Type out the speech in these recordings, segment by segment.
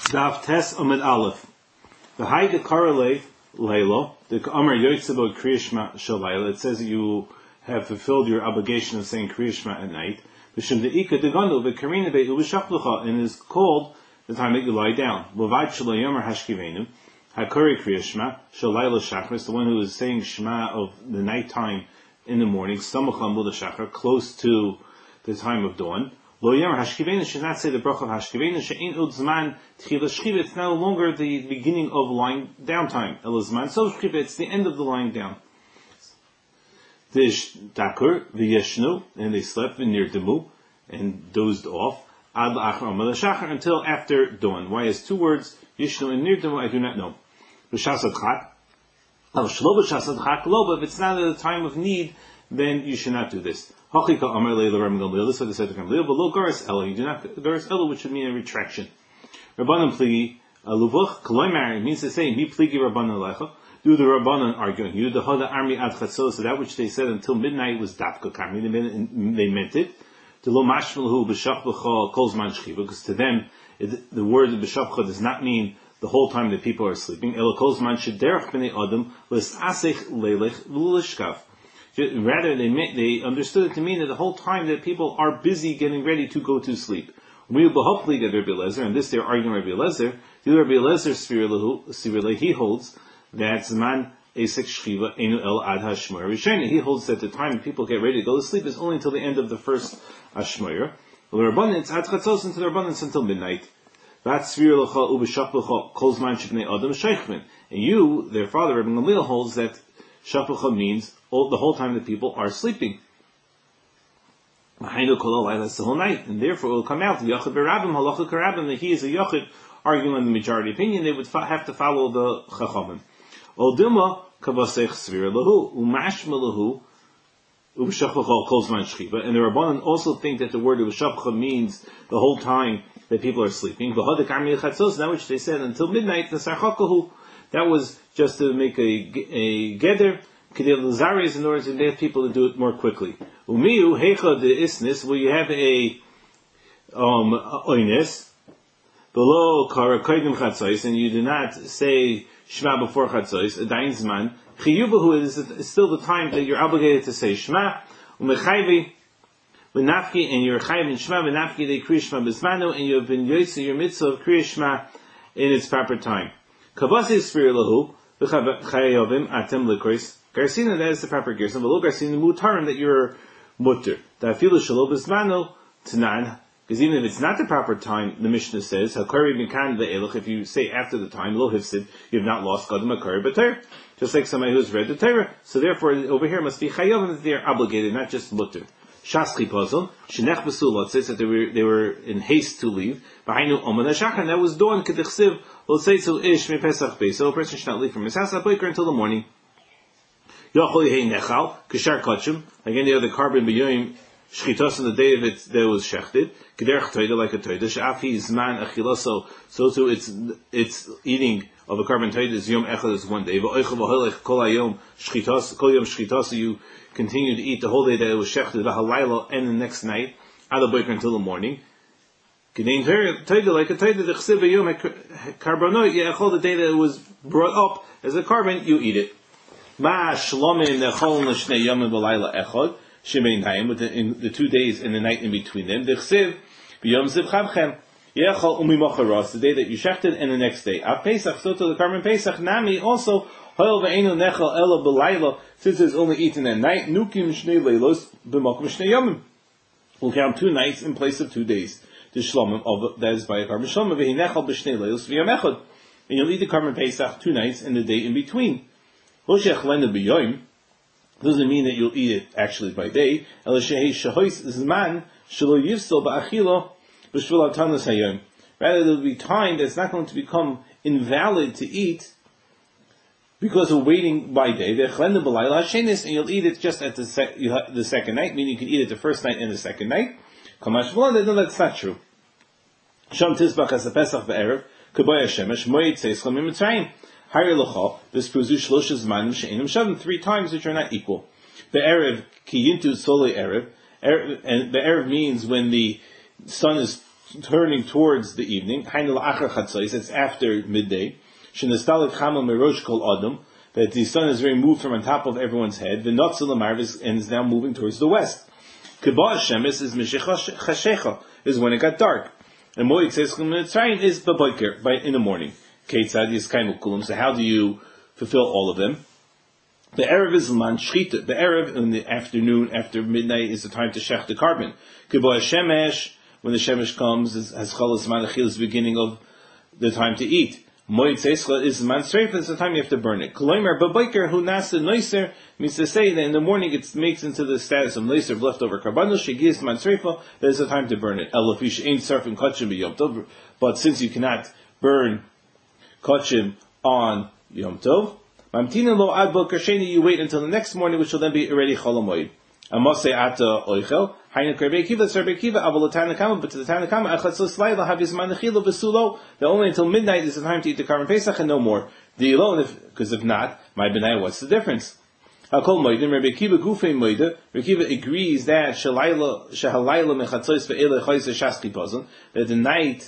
Daf Tes Amid Aleph. The Hay Dekarale Leilo, the Amar Yotzebo Kriyashma Shalayla. It says that you have fulfilled your obligation of saying Kriyashma at night. The Shem Deika Deganu Bekarina Be Ubishachlucha, and is called the time that you lie down. Lovad Shalayomar Hashkivenu Hakuri Kriyashma Shalayla Shachris, the one who is saying Shema of the night time in the morning. Samacham Mula Shachar, close to the time of dawn. Lo Yamar Hashkivenu should not say the bracha of Hashkivenu. She'in Udzman Tchila Shchiva. It's no longer the beginning of lying down time. Elazman So Shchiva. It's the end of the lying down. Dish Dakur V'Yeshnu, and they slept near Demu and dozed off. Ad La'achar Amar Shachar, until after dawn. Why is two words Yeshnu and near Demu? I do not know. B'Shasad Chak. Al Shlo B'Shasad Chak Lo. But if it's not at a time of need, then you should not do this. Hachika Amar Leila Rabban Gamliel. This is what they said to Gamliel. But lo garis ela. You do not garis ela, which would mean a retraction. Rabbanan pligi aluvuch koloimar means to say mi pligi Rabbanan lecha. Do the Rabbanan arguing you the hada army ad chatzos. So that which they said until midnight was dafka karmi. They meant it. To lo mashmalahu b'shachvacha kolzman shchiva, because to them the word b'shachvacha does not mean the whole time that people are sleeping. Ela kolzman shederach b'nei adam l'sasich leilech v'lishkav. Rather, they understood it to mean that the whole time that people are busy getting ready to go to sleep. And this they're arguing Rabbi Eliezer. The Rabbi Eliezer he holds that Zman Esek Shchiva Enu El Ad Hashmoyer Rishayna. He holds that the time people get ready to go to sleep is only until the end of the first Hashmoyer. The Rabbanan it's Ad Chatzos into the Rabbanan until midnight. And you, their father Rabbi Gamliel, holds that Shapcha means the whole time that people are sleeping. That's the whole night. And therefore it will come out, Yachid Berabim, Halacha Karabim, that he is a Yachid, arguing on the majority opinion, they would have to follow the Chachamim. Oldilma, Kavasech Svira Lahu, Umashma Lahu, Ubshachcha Kolzman Shchiva. And the Rabbanan also think that the word Ubshachcha means the whole time that people are sleeping. V'hadik Armi Chatzos, that which they said until midnight, the Sarchakahu, that was just to make a Geder, Kedil in order to get people to do it more quickly. Umiu hecha de isnis, where you have a oines below kara koidim chatzos, and you do not say Shema before chatzos. A dain zman chiyubahu is still the time that you're obligated to say Shema. Umechayvi v'nafki, and you're chayv in Shema v'nafki de kriya Shema b'zmanu, and you have been yoytzi your mitzvah of kriya Shema in its proper time. Kavasi spir lahu v'chayovim atem likris. Garsina, that is the proper gerson. V'lo garsina mutarim, that you're mutter. Ta'afilu shelo b'zmano tanan. Because even if it's not the proper time, the Mishnah says, hakari mikan ve'elach, if you say after the time, lo hifsid, you have not lost gadam hakari b'ter. Just like somebody who's read the Torah. So therefore, over here must be chayovim, that they are obligated, not just mutter. Shaskhi puzzle, shenech b'sulat, says that they were in haste to leave. B'hainu oman hashachar, that was dawn, k'dichsiv, lo seitzu ish mi pesach beis. So a person should not leave from his house until the morning. Yochol yehei nechal, kishar kachim, like any other carbon b'yoyim, shchitos on the day of it that was shechted, k'derech toida, like a toida, she'afi zman achilaso, so too it's eating of a carbon toida is yom echad, is one day, v'oichel v'holech kol hayom shchitos, kol yom shchitos, you continue to eat the whole day that it was shechted, v'halaylo, and the next night, ala boiker until the morning, k'dein toida, like a toida, d'chsiv v'yom carbonot, ye'echol, the day that it was brought up as a carbon, you eat it. Ma shlomim nechol l'shnei yomim v'layla echod shemein hayim, in the 2 days and the night in between them. D'chsiv b'yom ziv chavchem yechol umimocharos, the day that you shechted and the next day. Av Pesach, so to the carbon Pesach nami also hoil ve'enu nechol elo b'layla, since it's only eaten at night. Nukim shnei leilos b'mokum shnei yomim. We'll count 2 nights in place of 2 days. The shlomim of that is by a carbon shlomim ve'hi nechol b'shnei leilos v'yom echod, and you'll eat the carbon Pesach 2 nights and the day in between. Doesn't mean that you'll eat it actually by day. Rather, there will be time that's not going to become invalid to eat because of waiting by day. And you'll eat it just at the second night, meaning you can eat it the first night and the second night. No, that's not true. This produces 3 times which are not equal. The Erev, kiyintu sole Erev, and the Erev means when the sun is turning towards the evening. It's after midday. That the sun is removed from on top of everyone's head. And is now moving towards the west. Is when it got dark. And Moed says is in the morning. So how do you fulfill all of them? The Erev is man shchita. The Erev in the afternoon, after midnight, is the time to shech the carbon. Kiboy shemesh, when the shemesh comes, is chalas manachil, is the beginning of the time to eat. Moed seischa is man sreifa, is the time you have to burn it. Koloimer babayker hu nasa noiser, means to say that in the morning it makes into the status of noiser, of leftover carbonus, shegis man sreifa, that is the time to burn it. Elafish ain't surfing kachim b'yom tov, but since you cannot burn kachim on Yom Tov, Mamtina lo ad boker sheni, you wait until the next morning, which will then be already Chol HaMoed. Amase ata oichel, hayna Rebbe Akiva, Rebbe Akiva, aval Tanakama, but to the Tanakama, achatzos layla haviz manachilo v'sulo, that only until midnight is the time to eat the Karban Pesach and no more. The alone, because if not, my benai, what's the difference? Hakol Moedim, Rebbe Akiva gufei Moedah, Rebbe Akiva agrees that shahalayla mechatzos ve'ele chayze shaski pozon, that the night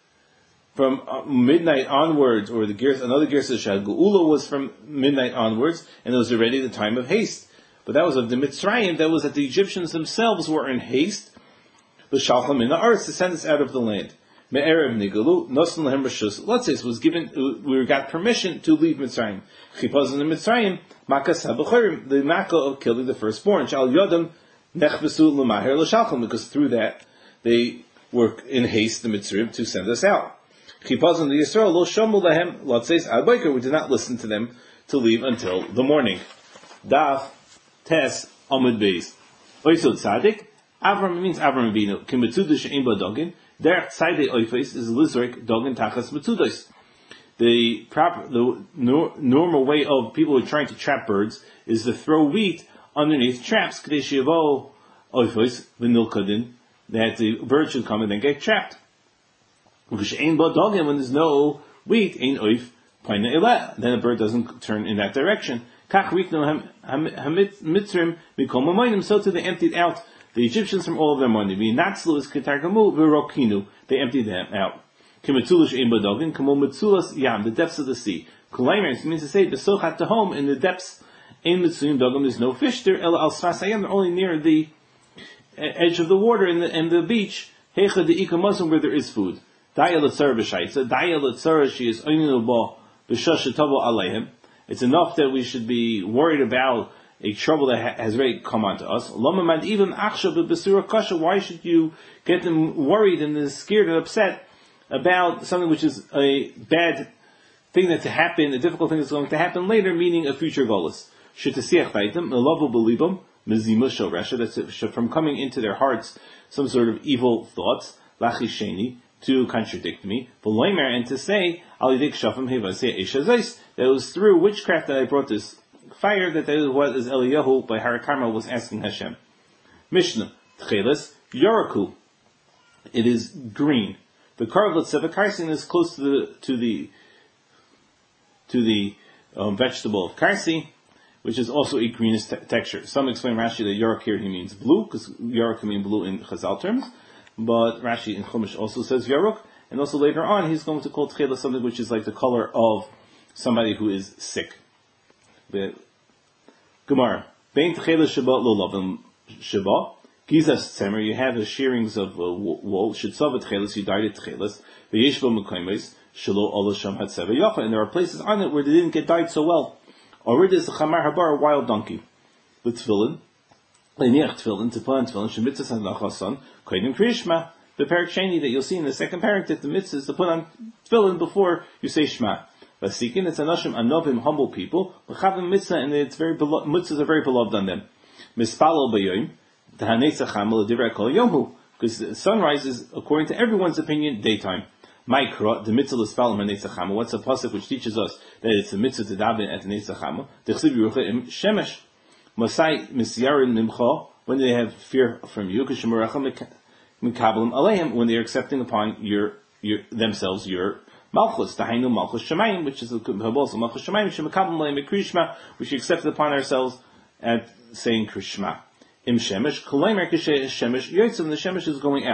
from midnight onwards, or another gersa Geula was from midnight onwards, and it was already the time of haste. But that was of the Mitzrayim, that was that the Egyptians themselves were in haste, l'shalcham in the earth, to send us out of the land. Me'erev nigalu, nosan lehem reshus. Let's say it was given, we got permission to leave Mitzrayim. Chipaz in the Mitzrayim, makas habechorim, the makkah of killing the firstborn. Shal yodam nechbesu l'maher l'shalcham, because through that, they were in haste, the Mitzrayim, to send us out. Chipazon the Yisrael lo shomu lehem lotzeis ad boker. We did not listen to them to leave until the morning. Daf tes amud beis. Oisod tzadik. Avram means Avram Avinu. Kimetzudah she'im ba dogin. Derech tzadei oifes is lizrik dogin tachas metzudos. The normal way of people who are trying to trap birds is to throw wheat underneath traps. K'dei she'yavo oifes v'nilkadin, that the bird should come and then get trapped. When there's no wheat, then a bird doesn't turn in that direction. So too they emptied out the Egyptians from all of their money. They emptied them out. The depths of the sea. It means to say, home in the depths, there's no fish there, they're only near the edge of the water and the beach, where there is food. It's enough that we should be worried about a trouble that has already come onto us. Why should you get them worried and scared and upset about something which is a bad thing that's to happen, a difficult thing that's going to happen later, meaning a future golus? That's from coming into their hearts some sort of evil thoughts. To contradict me, and to say that it was through witchcraft that I brought this fire, that was as Eliyahu by Harakarma was asking Hashem. Mishnah Tcheles Yoraku. It is green. The Karvlet Karsin is close to the vegetable of Karsi, which is also a greenish texture. Some explain Rashi that Yorak here he means blue, because Yorak can mean blue in Chazal terms. But Rashi in Chumash also says Yaruk, and also later on he's going to call Tchela something which is like the color of somebody who is sick. The Gemara. Bein Tchela Sheba Lo Lavim Sheba. Gizas Tzemer, you have the shearings of wool. Shitzav Tchelas, you dyed it Tchelas. V'yeshva Mekaimes, Shelo Olasham Hatzeva Yacha. And there are places on it where they didn't get dyed so well. Or it is a Chamar Habar, a wild donkey. With Tfilin. Leiniach Tfilin, to plant Tfilin, Shemitzas and Lachasan. Koidim Krishma, the parak sheni that you'll see in the second parak, that the mitzvah is to put on tefillin before you say Shema. Vasikin, it's anashim anovim, humble people. V'chavim mitzvah, and it's very mitzvahs are very beloved on them. Mispalo bayoim, tahanetza chamel divrei kol yomu, because the sunrise is, according to everyone's opinion, daytime. Maikra, the mitzvah l'spal hanetza chamel. What's a pasuk which teaches us that it's a mitzvah to daven at hanetza chamel? Dechsiv yerucha im shemesh, masai misyarin nimcha. When they have fear from you, when they are accepting upon themselves your malchus, dahainu malchus shemayim, which is also malchus shemayim, shemekabel lehem krishma, which we accepted upon ourselves at saying krishma. Im shemesh, kolaymer shemesh yotzim, the shemesh is going out.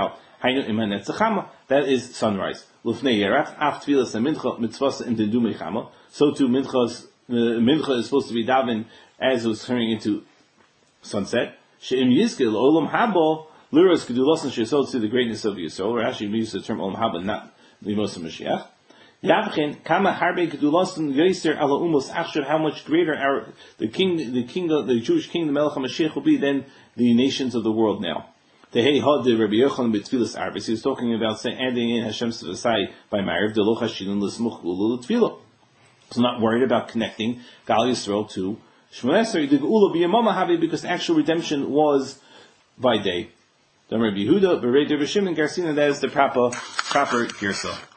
Hainu iman netzachama. That is sunrise. Lufnei yerach af tfilas mincha mitzvasa in dendu mechama. So too mincha is supposed to be daven as it was turning into sunset. She'im yizkil olam habo liras kedulos and shesol to the greatness of Yisrael. Rashi uses the term olam haba, not the Moshe Mashiach. Yavchin kama harbe kedulosin yoser ala umos achshav. How much greater the Jewish king, the Melech HaMashiach, will be than the nations of the world now. Tehei had the Rabbi Yochanan b'tfilas arvis. He was talking about adding in Hashem's Tzavasai by Ma'ariv delo chashilin l'smuch ulu l'tfilah. So not worried about connecting Gal Yisrael to Shmoneh Esrei. The geula b'yamama havi, because actual redemption was by day. Then Rabbi Yehuda, Berei Rabbi Shimon Garsina. That is the proper girsa.